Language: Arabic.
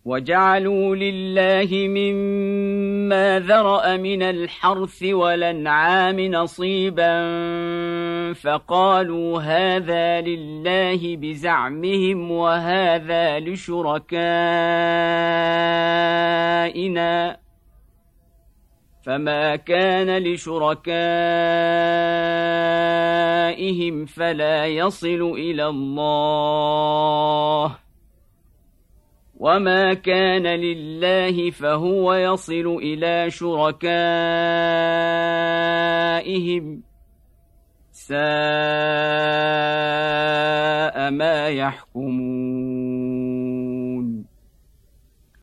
وجعلوا لله مما ذرأ من الحرث والأنعام نصيبا فقالوا هذا لله بزعمهم وهذا لشركائنا فما كان لشركائهم فلا يصل إلى الله وما كان لله فهو يصل إلى شركائهم ساء ما يحكمون.